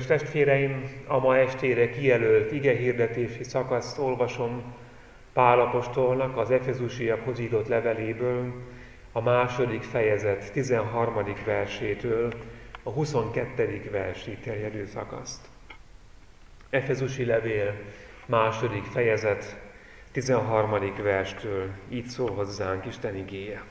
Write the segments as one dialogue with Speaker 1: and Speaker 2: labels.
Speaker 1: testvéreim, a ma estére kijelölt igehirdetési szakaszt olvasom Pál apostolnak az Efezusiakhoz írott leveléből, a 2. fejezet 13. versétől a 22. versig terjedő szakaszt. Efezusi levél 2. fejezet 13. verstől így szól hozzánk Isten igéje.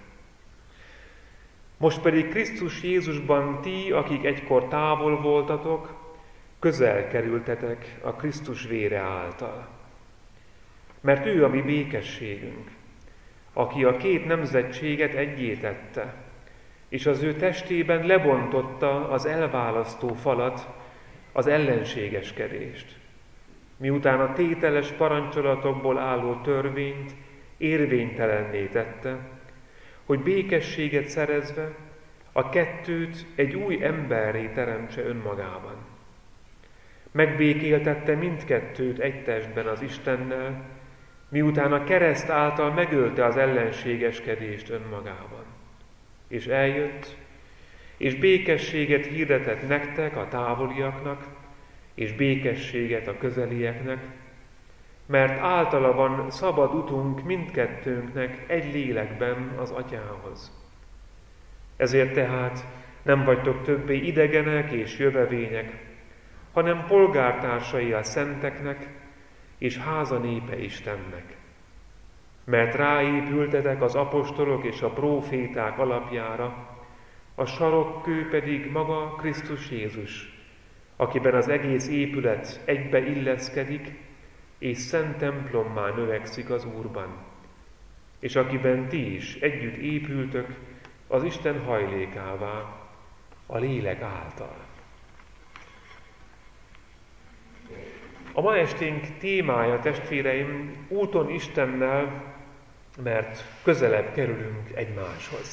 Speaker 1: Most pedig Krisztus Jézusban ti, akik egykor távol voltatok, közel kerültetek a Krisztus vére által. Mert ő a mi békességünk, aki a két nemzetséget eggyé tette, és az ő testében lebontotta az elválasztó falat, az ellenségeskedést, miután a tételes parancsolatokból álló törvényt érvénytelenné tette, hogy békességet szerezve a kettőt egy új emberré teremtse önmagában. Megbékéltette mindkettőt egy testben az Istennel, miután a kereszt által megölte az ellenségeskedést önmagában. És eljött, és békességet hirdetett nektek, a távoliaknak, és békességet a közelieknek, mert általa van szabad utunk mindkettőnknek egy lélekben az Atyához. Ezért tehát nem vagytok többé idegenek és jövevények, hanem polgártársai a szenteknek és háza népe Istennek. Mert ráépültetek az apostolok és a próféták alapjára, a sarokkő pedig maga Krisztus Jézus, akiben az egész épület egybe illeszkedik, és szent templommá növekszik az Úrban, és akiben ti is együtt épültök az Isten hajlékává, a lélek által. A ma esténk témája, testvéreim, úton Istennel, mert közelebb kerülünk egymáshoz.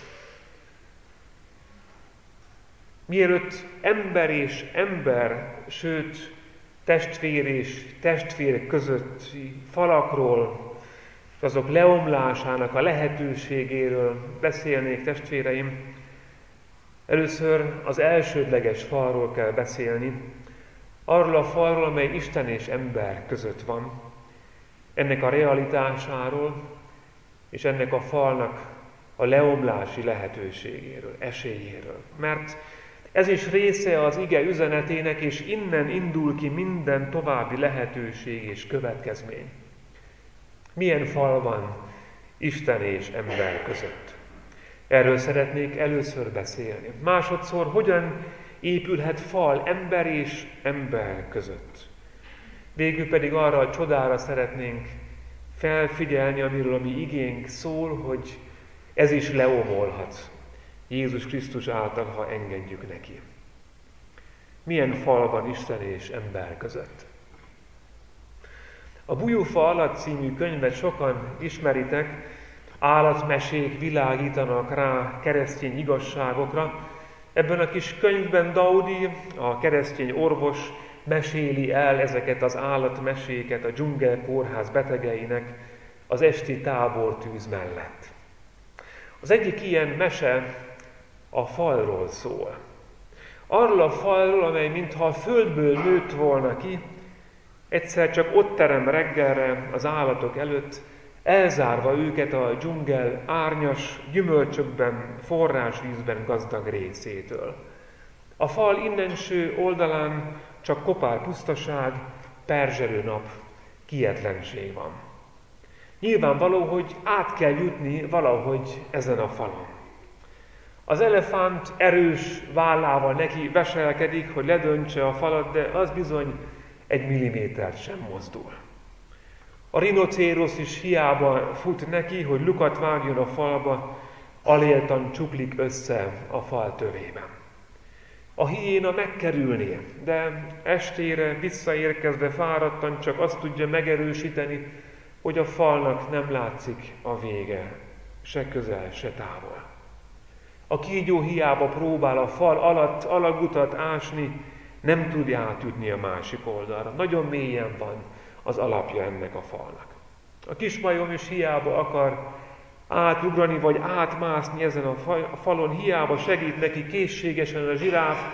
Speaker 1: Mielőtt ember és ember, sőt, testvér és testvér közötti falakról, azok leomlásának a lehetőségéről beszélnék, testvéreim, először az elsődleges falról kell beszélni, arról a falról, amely Isten és ember között van, ennek a realitásáról, és ennek a falnak a leomlási lehetőségéről, esélyéről. Mert ez is része az ige üzenetének, és innen indul ki minden további lehetőség és következmény. Milyen fal van Isten és ember között? Erről szeretnék először beszélni. Másodszor, hogyan épülhet fal ember és ember között? Végül pedig arra a csodára szeretnénk felfigyelni, amiről a mi igénk szól, hogy ez is leomolhat Jézus Krisztus által, ha engedjük neki. Milyen fal van Isten és ember között? A Bujófa alatt című könyvet sokan ismeritek, állatmesék világítanak rá keresztény igazságokra. Ebben a kis könyvben Daudi, a keresztény orvos meséli el ezeket az állatmeséket a dzsungelkórház betegeinek az esti tábortűz mellett. Az egyik ilyen mese a falról szól. Arról a falról, amely mintha a földből nőtt volna ki, egyszer csak ott terem reggelre az állatok előtt, elzárva őket a dzsungel árnyas gyümölcsökben, forrásvízben gazdag részétől. A fal innenső oldalán csak kopár pusztaság, perzselő nap, kijetlenség van. Nyilvánvaló, hogy át kell jutni valahogy ezen a falon. Az elefánt erős vállával neki veselkedik, hogy ledöntse a falat, de az bizony egy millimétert sem mozdul. A rinocérosz is hiába fut neki, hogy lukat vágjon a falba, aléltan csuklik össze a fal tövében. A hiéna megkerülné, de estére visszaérkezve fáradtan csak azt tudja megerősíteni, hogy a falnak nem látszik a vége, se közel, se távol. A kígyó hiába próbál a fal alatt alagutat ásni, nem tudja átjutni a másik oldalra. Nagyon mélyen van az alapja ennek a falnak. A kismajom is hiába akar átugrani vagy átmászni ezen a falon, hiába segít neki készségesen a zsiráf,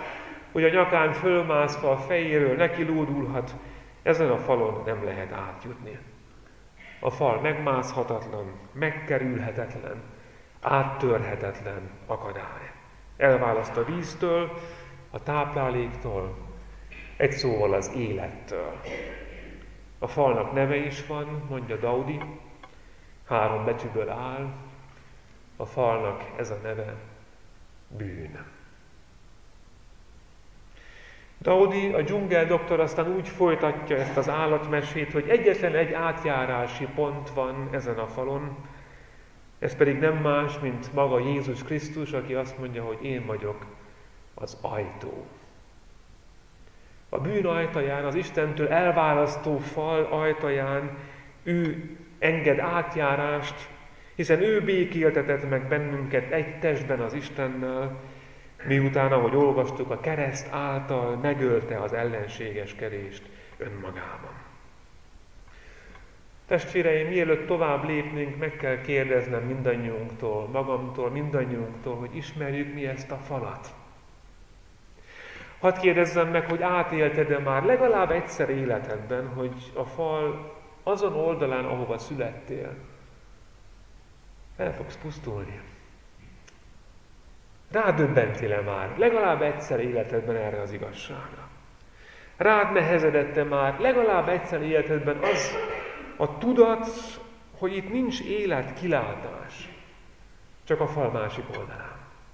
Speaker 1: hogy a nyakán fölmászva a fejéről neki lódulhat, ezen a falon nem lehet átjutni. A fal megmászhatatlan, megkerülhetetlen, áttörhetetlen akadály. Elválaszt a víztől, a tápláléktól, egy szóval az élettől. A falnak neve is van, mondja Daudi, 3 betűből áll, a falnak ez a neve bűn. Daudi, a dzsungeldoktor aztán úgy folytatja ezt az állatmesét, hogy egyetlen egy átjárási pont van ezen a falon, ez pedig nem más, mint maga Jézus Krisztus, aki azt mondja, hogy én vagyok az ajtó. A bűn ajtaján, az Istentől elválasztó fal ajtaján ő enged átjárást, hiszen ő békéltetett meg bennünket egy testben az Istennel, miután, ahogy olvastuk, a kereszt által megölte az ellenségeskedést önmagában. Testvéreim, mielőtt tovább lépnénk, meg kell kérdeznem mindannyiunktól, magamtól, mindannyiunktól, hogy ismerjük mi ezt a falat. Hadd kérdezzem meg, hogy átélted-e már legalább egyszer életedben, hogy a fal azon oldalán, ahova születtél, el fogsz pusztulni. Rádöbbentél-e már legalább egyszer életedben erre az igazságra? Rád nehezedette már legalább egyszer életedben az a tudat, hogy itt nincs élet, kilátás, csak a fal másik oldalán.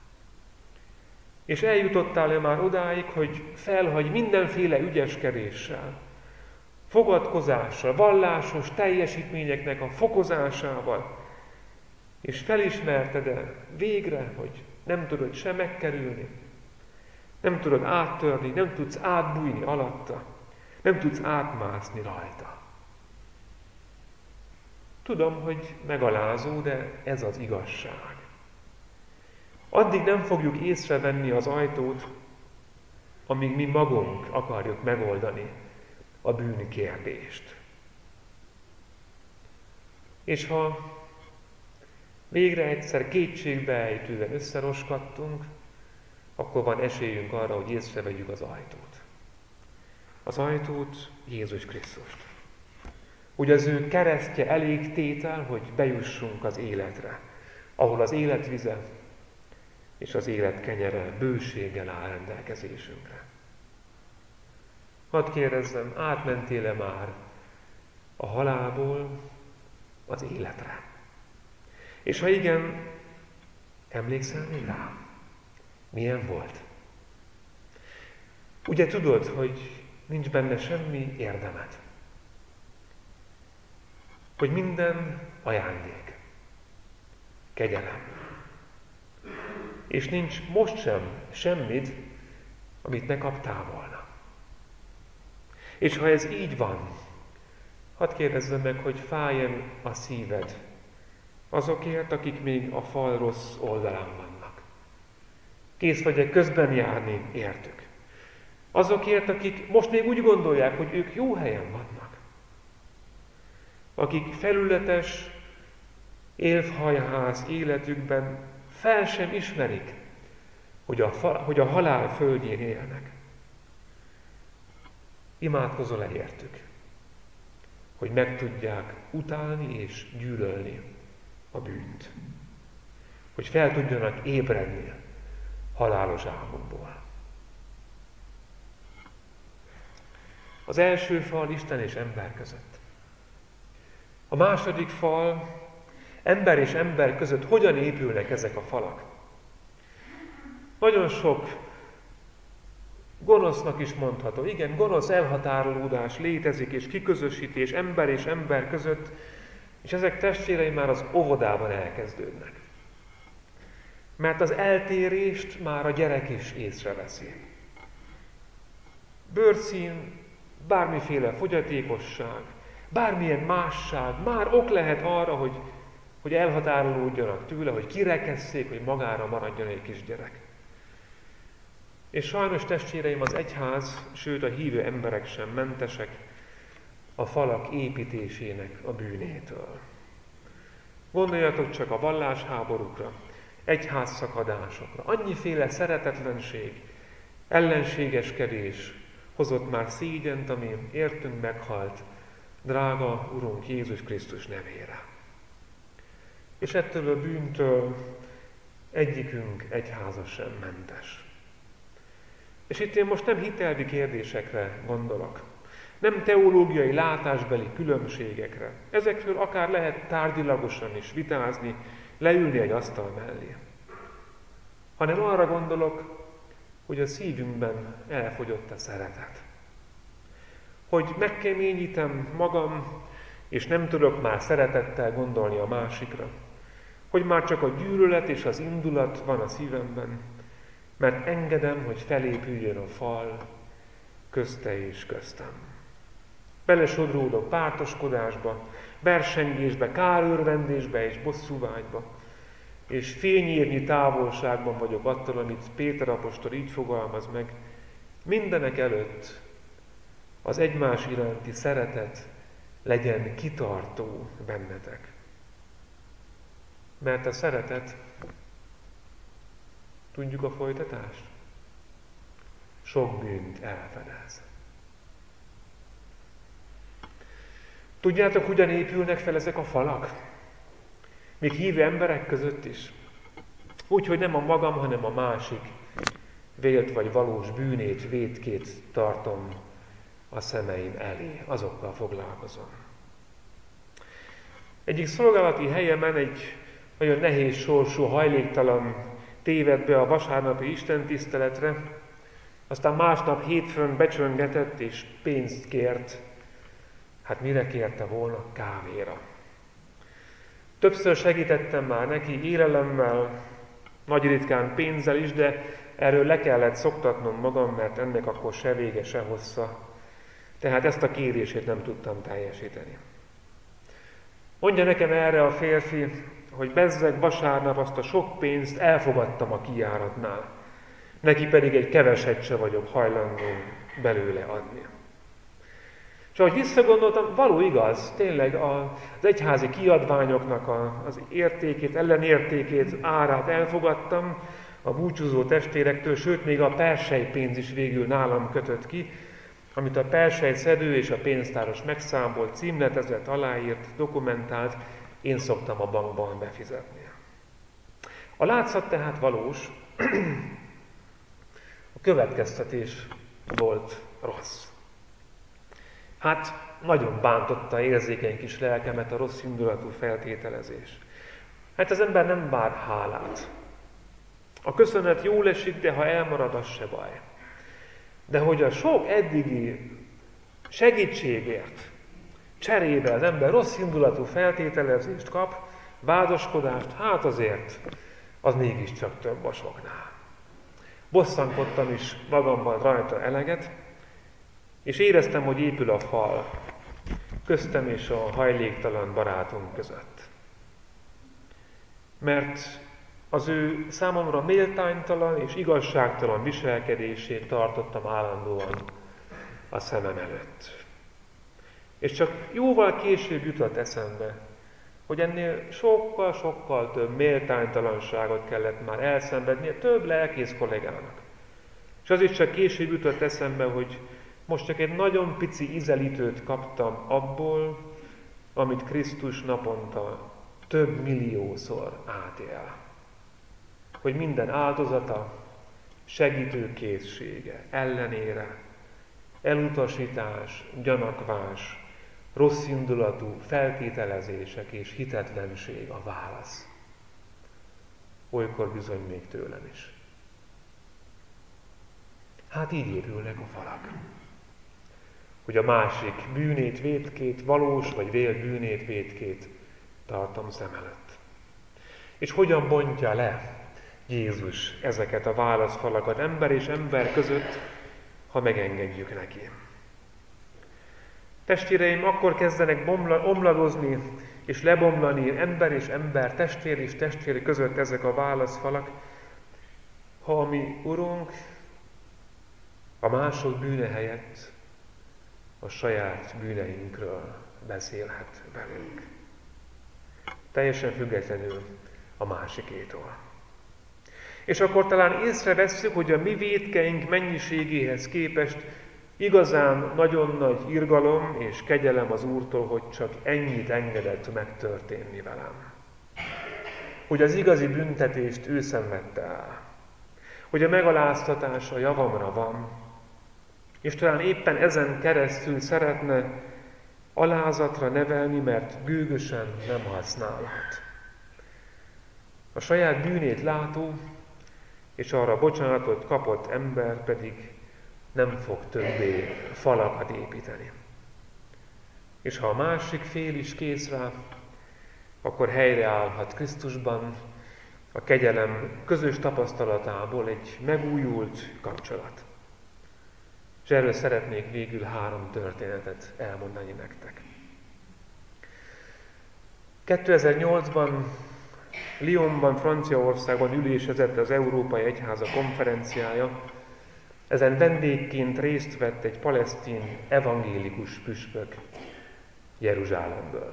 Speaker 1: És eljutottál-e már odáig, hogy felhagy mindenféle ügyeskedéssel, fogadkozással, vallásos teljesítményeknek a fokozásával, és felismerted-e végre, hogy nem tudod se megkerülni, nem tudod áttörni, nem tudsz átbújni alatta, nem tudsz átmászni rajta. Tudom, hogy megalázó, de ez az igazság. Addig nem fogjuk észrevenni az ajtót, amíg mi magunk akarjuk megoldani a bűn kérdést. És ha végre egyszer kétségbeejtően összeroskadtunk, akkor van esélyünk arra, hogy észrevegyük az ajtót. Az ajtót, Jézus Krisztust. Hogy az ő keresztje elég tétel, hogy bejussunk az életre, ahol az életvize és az élet kenyere bőséggel áll rendelkezésünkre. Hadd kérdezzem, átmentél-e már a halálból az életre? És ha igen, emlékszel még rá? Milyen volt? Ugye tudod, hogy nincs benne semmi érdemed. Hogy minden ajándék, kegyelem. És nincs most sem semmit, amit ne kaptál volna. És ha ez így van, hadd kérdezzem meg, hogy fáj-e a szíved azokért, akik még a fal rossz oldalán vannak. Kész vagy-e közben járni értük. Azokért, akik most még úgy gondolják, hogy ők jó helyen vannak. Akik felületes, élvhajház életükben fel sem ismerik, hogy a halál földjén élnek. Imádkozol-e értük, hogy meg tudják utálni és gyűlölni a bűnt. Hogy fel tudjanak ébredni halálos álmokból. Az első fal Isten és ember között. A második fal, ember és ember között hogyan épülnek ezek a falak? Nagyon sok gonosznak is mondható. Igen, gonosz elhatárolódás létezik és kiközösítés ember és ember között, és ezek testvéreim már az óvodában elkezdődnek. Mert az eltérést már a gyerek is észreveszi. Bőrszín, bármiféle fogyatékosság, bármilyen másság, már ok lehet arra, hogy elhatárolódjanak tőle, hogy kirekesszék, hogy magára maradjon egy kisgyerek. És sajnos testvéreim, az egyház, sőt a hívő emberek sem mentesek a falak építésének a bűnétől. Gondoljatok csak a vallásháborúkra, egyházszakadásokra, annyiféle szeretetlenség ellenségeskedés hozott már szégyent, ami értünk meghalt, drága Urunk Jézus Krisztus nevére. És ettől a bűntől egyikünk egyháza sem mentes. És itt én most nem hitelvi kérdésekre gondolok, nem teológiai látásbeli különbségekre. Ezekről akár lehet tárgyilagosan is vitázni, leülni egy asztal mellé. Hanem arra gondolok, hogy a szívünkben elfogyott a szeretet. Hogy megkeményítem magam, és nem tudok már szeretettel gondolni a másikra. Hogy már csak a gyűlölet és az indulat van a szívemben, mert engedem, hogy felépüljön a fal közte és köztem. Belesodródok pártoskodásba, versengésbe, kárőrvendésbe és bosszúvágyba, és fényérnyi távolságban vagyok attól, amit Péter apostol így fogalmaz meg, mindenek előtt az egymás iránti szeretet legyen kitartó bennetek. Mert a szeretet, tudjuk a folytatást? Sok bűnt elfedez. Tudjátok, hogyan épülnek fel ezek a falak? Még hívő emberek között is. Úgy, hogy nem a magam, hanem a másik vélt vagy valós bűnét, vétkét tartom a szemeim elé. Azokkal foglalkozom. Egyik szolgálati helyemen egy nagyon nehéz sorsú, hajléktalan tévedt be a vasárnapi istentiszteletre, aztán másnap hétfőn becsöngetett és pénzt kért. Hát mire kérte volna? Kávéra. Többször segítettem már neki élelemmel, nagy ritkán pénzzel is, de erről le kellett szoktatnom magam, mert ennek akkor se vége, se hossza. Tehát ezt a kérését nem tudtam teljesíteni. Mondja nekem erre a férfi, hogy bezzeg vasárnap azt a sok pénzt elfogadtam a kijáratnál, neki pedig egy keveset se vagyok hajlandó belőle adni. És ahogy visszagondoltam, való igaz, tényleg az egyházi kiadványoknak az értékét, ellenértékét, árát elfogadtam a búcsúzó testvérektől, sőt még a persejpénz is végül nálam kötött ki, amit a persejszedő és a pénztáros megszámolt, címletezett, aláírt, dokumentált, én szoktam a bankban befizetni. A látszat tehát valós, a következtetés volt rossz. Hát nagyon bántotta érzékeny kis lelkemet a rossz indulatú feltételezés. Hát az ember nem vár hálát. A köszönet jól esik, de ha elmarad, az se baj. De hogy a sok eddigi segítségért cserébe az ember rossz indulatú feltételezést kap, vádaskodást, hát azért az mégiscsak több a soknál. Bosszankodtam is magamban rajta eleget, és éreztem, hogy épül a fal köztem és a hajléktalan barátunk között. Mert az ő számomra méltánytalan és igazságtalan viselkedését tartottam állandóan a szemem előtt. És csak jóval később jutott eszembe, hogy ennél sokkal-sokkal több méltánytalanságot kellett már elszenvednie több lelkész kollégának. És az is csak később jutott eszembe, hogy most csak egy nagyon pici ízelítőt kaptam abból, amit Krisztus naponta több milliószor átél. Hogy minden áldozata, segítőkészsége ellenére elutasítás, gyanakvás, rosszindulatú feltételezések és hitetlenség a válasz. Olykor bizony még tőlem is. Hát így épülnek a falak. Hogy a másik bűnét, vétkét, valós vagy vélt bűnét, vétkét tartom szem előtt. És hogyan bontja le Jézus ezeket a válaszfalakat ember és ember között, ha megengedjük neki. Testvéreim, akkor kezdenek omladozni és lebomlani ember és ember, testvér és testvér között ezek a válaszfalak, ha a mi Urunk a mások bűne helyett a saját bűneinkről beszélhet velünk. Teljesen függetlenül a másikétól. És akkor talán észrevesszük, hogy a mi vétkeink mennyiségéhez képest igazán nagyon nagy irgalom és kegyelem az Úrtól, hogy csak ennyit engedett megtörténni velem. Hogy az igazi büntetést ő szenvedte el. Hogy a megaláztatás a javamra van, és talán éppen ezen keresztül szeretne alázatra nevelni, mert gőgösen nem használhat. A saját bűnét látó és arra bocsánatot kapott ember pedig nem fog többé falakat építeni. És ha a másik fél is kész rá, akkor helyreállhat Krisztusban, a kegyelem közös tapasztalatából egy megújult kapcsolat. És erről szeretnék végül 3 történetet elmondani nektek. 2008-ban Lyonban, Franciaországban ülésezett az Európai Egyháza konferenciája. Ezen vendégként részt vett egy palesztin evangélikus püspök Jeruzsálemből.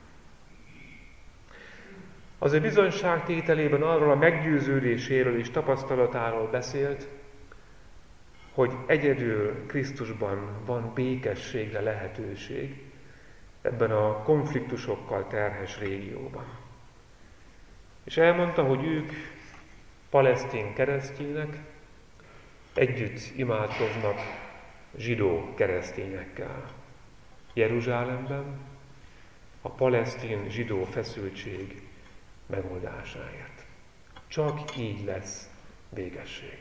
Speaker 1: Az ő bizonyságtételében arról a meggyőződéséről és tapasztalatáról beszélt, hogy egyedül Krisztusban van békességre lehetőség ebben a konfliktusokkal terhes régióban. És elmondta, hogy ők palesztin keresztények együtt imádkoznak zsidó keresztényekkel Jeruzsálemben a palesztin-zsidó feszültség megoldásáért. Csak így lesz békesség.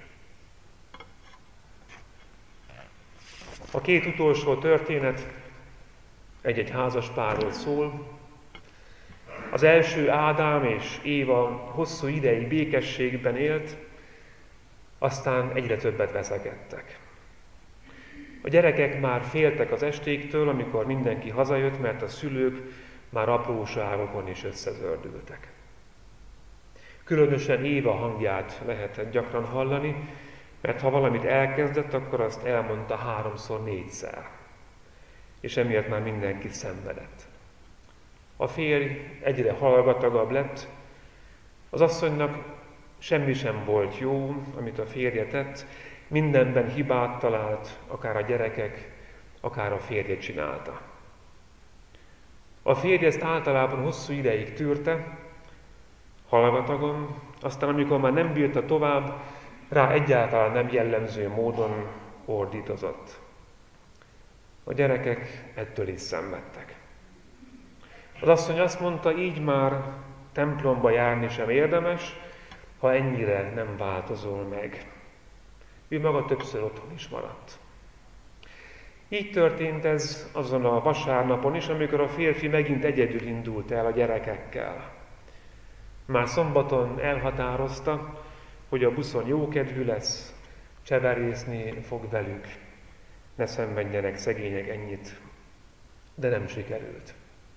Speaker 1: A 2 utolsó történet egy-egy házaspárról szól. Az első Ádám és Éva hosszú ideig békességben élt, aztán egyre többet veszekedtek. A gyerekek már féltek az estéktől, amikor mindenki hazajött, mert a szülők már apróságokon is összezördültek. Különösen Éva hangját lehetett gyakran hallani, mert ha valamit elkezdett, akkor azt elmondta 3-4-szer. És emiatt már mindenki szenvedett. A férj egyre hallgatagabb lett, az asszonynak semmi sem volt jó, amit a férje tett, mindenben hibát talált, akár a gyerekek, akár a férje csinálta. A férj ezt általában hosszú ideig tűrte, hallgatagon, aztán amikor már nem bírta tovább, rá egyáltalán nem jellemző módon ordítozott. A gyerekek ettől is szenvedtek. Az asszony azt mondta, így már templomba járni sem érdemes, ha ennyire nem változol meg. Ő maga többször otthon is maradt. Így történt ez azon a vasárnapon is, amikor a férfi megint egyedül indult el a gyerekekkel. Már szombaton elhatározta, hogy a buszon jókedvű lesz, cseverészni fog velük, ne szenvedjenek szegények ennyit, de nem sikerült.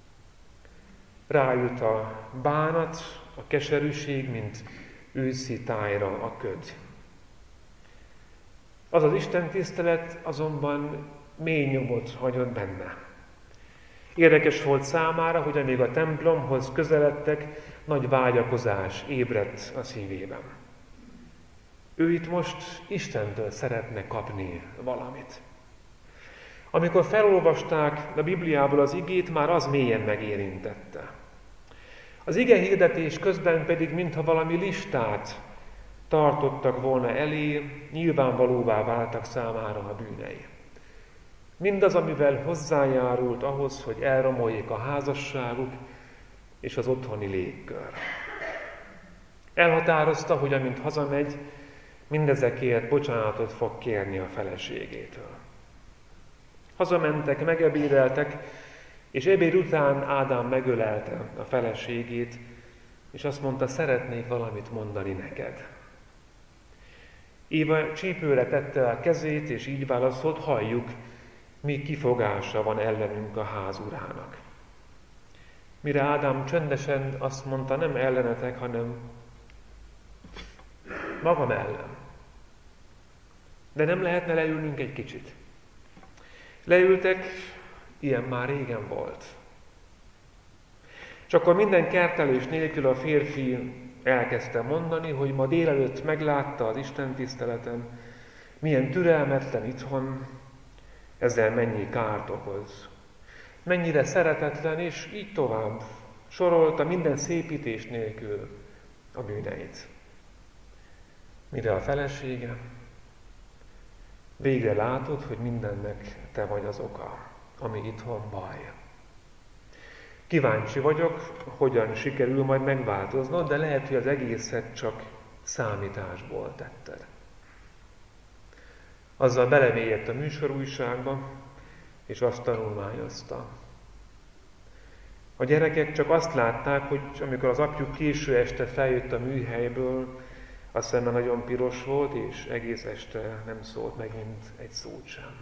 Speaker 1: Ráült a bánat, a keserűség, mint őszi tájra a köd. Az az istentisztelet azonban mély nyomot hagyott benne. Érdekes volt számára, hogy amíg a templomhoz közeledtek, nagy vágyakozás ébredt a szívében. Ő itt most Istentől szeretne kapni valamit. Amikor felolvasták a Bibliából az igét, már az mélyen megérintette. Az ige hirdetés közben pedig, mintha valami listát tartottak volna elé, nyilvánvalóvá váltak számára a bűnei. Mindaz, amivel hozzájárult ahhoz, hogy elromoljék a házasságuk és az otthoni légkör. Elhatározta, hogy amint hazamegy, mindezekért bocsánatot fog kérni a feleségétől. Hazamentek, megebédeltek, és ebéd után Ádám megölelte a feleségét, és azt mondta, szeretnék valamit mondani neked. Éva csípőre tette a kezét, és így válaszolt, halljuk, mi kifogása van ellenünk a ház urának. Mire Ádám csöndesen azt mondta, nem ellenetek, hanem magam ellen. De nem lehetne leülnünk egy kicsit? Leültek, ilyen már régen volt. És akkor minden kertelés nélkül a férfi elkezdte mondani, hogy ma délelőtt meglátta az Isten tiszteleten, milyen türelmetlen itthon, ezzel mennyi kárt okoz. Mennyire szeretetlen, és így tovább sorolta minden szépítés nélkül a bűneit. Mire a felesége? Végre látod, hogy mindennek te vagy az oka, ami itthon baj. Kíváncsi vagyok, hogyan sikerül majd megváltoznod, de lehet, hogy az egészet csak számításból tetted. Azzal belemélyett a műsorújságba, és azt tanulmányozta. A gyerekek csak azt látták, hogy amikor az apjuk késő este feljött a műhelyből, a szeme nagyon piros volt, és egész este nem szólt megint egy szót sem.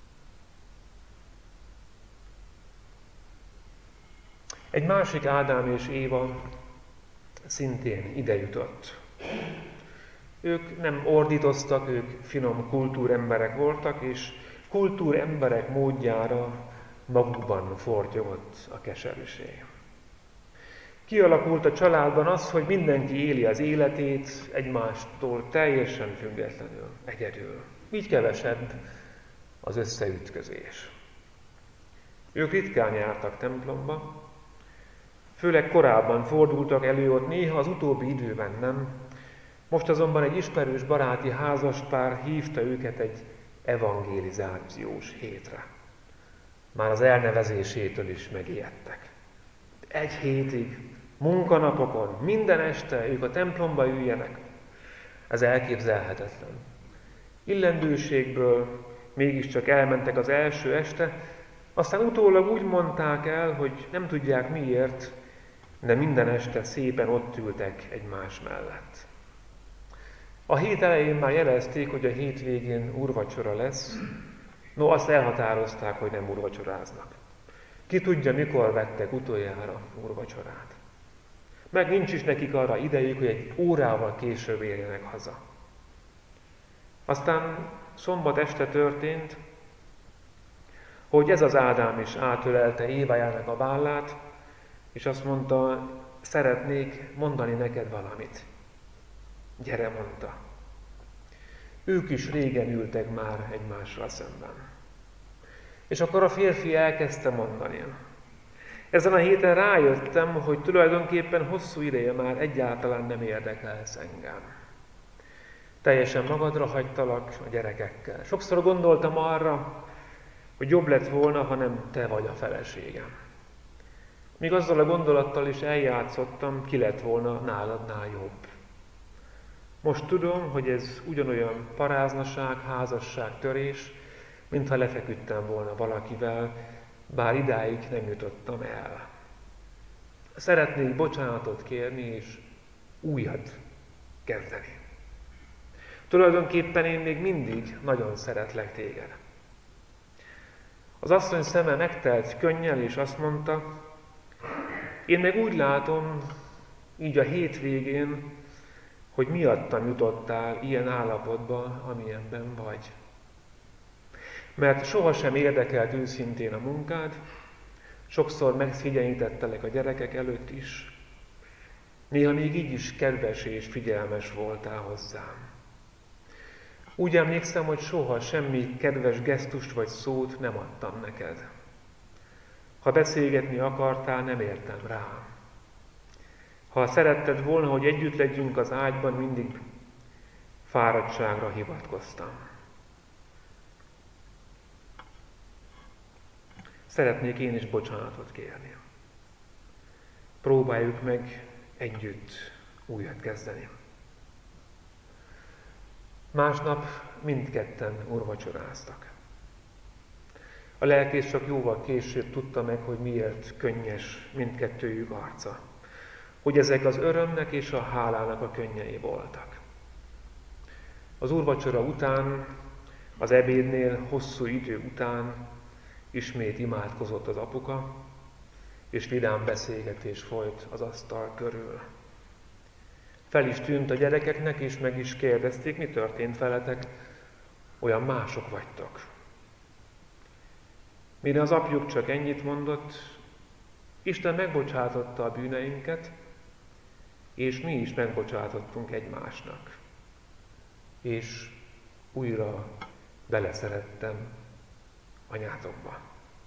Speaker 1: Egy másik Ádám és Éva szintén ide jutott. Ők nem ordítoztak, ők finom kultúremberek voltak, és kultúremberek módjára magukban fortyogott a keserűség. Kialakult a családban az, hogy mindenki éli az életét egymástól teljesen függetlenül, egyedül. Így kevesebb az összeütközés. Ők ritkán jártak templomba, főleg korábban fordultak elő ott, néha az utóbbi időben nem. Most azonban egy ismerős baráti házaspár hívta őket egy evangelizációs hétre. Már az elnevezésétől is megijedtek. Egy hétig, munkanapokon, minden este ők a templomba üljenek. Ez elképzelhetetlen. Illendőségből mégiscsak elmentek az első este, aztán utólag úgy mondták el, hogy nem tudják miért, de minden este szépen ott ültek egymás mellett. A hét elején már jelezték, hogy a hétvégén úrvacsora lesz, no azt elhatározták, hogy nem úrvacsoráznak. Ki tudja, mikor vettek utoljára úrvacsorát. Meg nincs is nekik arra idejük, hogy egy órával később érjenek haza. Aztán szombat este történt, hogy ez az Ádám is átölelte Évájának a vállát, és azt mondta, szeretnék mondani neked valamit. Gyere, mondta. Ők is régen ültek már egymással szemben. És akkor a férfi elkezdte mondani. Ezen a héten rájöttem, hogy tulajdonképpen hosszú ideje már egyáltalán nem érdekelsz engem. Teljesen magadra hagytalak a gyerekekkel. Sokszor gondoltam arra, hogy jobb lett volna, ha nem te vagy a feleségem. Még azzal a gondolattal is eljátszottam, ki lett volna náladnál jobb. Most tudom, hogy ez ugyanolyan paráznaság, házasságtörés, mintha lefeküdtem volna valakivel, bár idáig nem jutottam el. Szeretnék bocsánatot kérni, és újat kezdeni. Tulajdonképpen én még mindig nagyon szeretlek téged. Az asszony szeme megtelt könnyel, és azt mondta, én meg úgy látom, így a hétvégén, hogy miattam jutottál ilyen állapotba, amilyenben vagy. Mert sohasem érdekelt őszintén a munkád, sokszor megszégyenítettelek a gyerekek előtt is, néha még így is kedves és figyelmes voltál hozzám. Úgy emlékszem, hogy soha semmi kedves gesztust vagy szót nem adtam neked. Ha beszélgetni akartál, nem értem rá. Ha szeretted volna, hogy együtt legyünk az ágyban, mindig fáradtságra hivatkoztam. Szeretnék én is bocsánatot kérni. Próbáljuk meg együtt újat kezdeni. Másnap mindketten úrvacsoráztak. A lelkész csak jóval később tudta meg, hogy miért könnyes mindkettőjük arca. Hogy ezek az örömnek és a hálának a könnyei voltak. Az úrvacsora után, az ebédnél hosszú idő után ismét imádkozott az apuka, és vidám beszélgetés folyt az asztal körül. Fel is tűnt a gyerekeknek, és meg is kérdezték, mi történt veletek, olyan mások vagytok. Mire az apjuk csak ennyit mondott, Isten megbocsátotta a bűneinket, és mi is megbocsátottunk egymásnak. És újra beleszerettem anyátokba.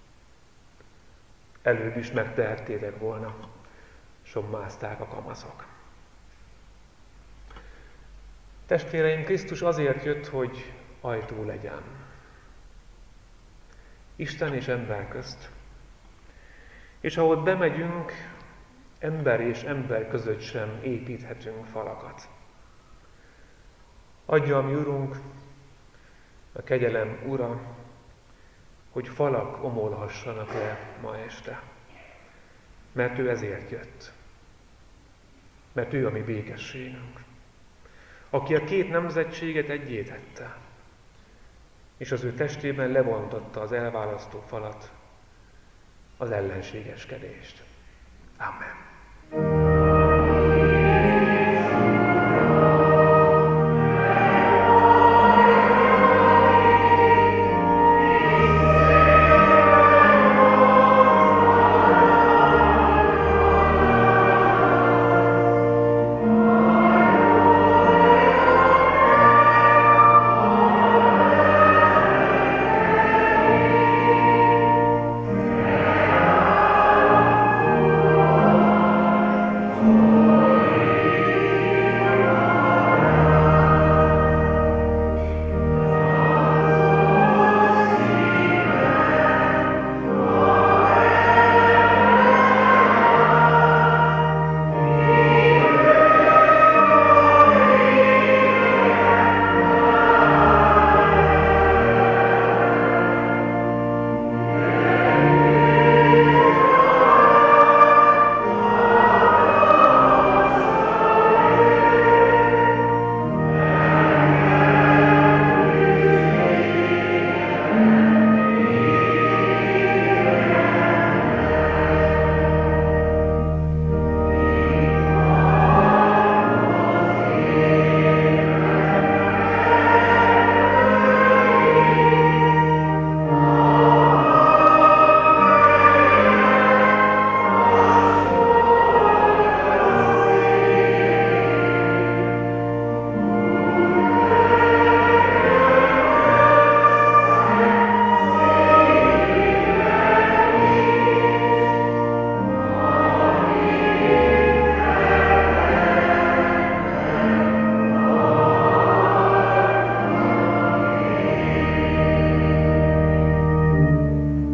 Speaker 1: Előbb is megtehettétek volna, sommázták a kamaszok. Testvéreim, Krisztus azért jött, hogy ajtó legyen. Isten és ember közt. És ha ott bemegyünk, ember és ember között sem építhetünk falakat. Adja a mi Urunk, a kegyelem Ura, hogy falak omolhassanak le ma este. Mert ő ezért jött. Mert ő a mi békességünk. Aki a két nemzetséget egyé tette, és az ő testében levontotta az elválasztó falat, az ellenségeskedést. Amen.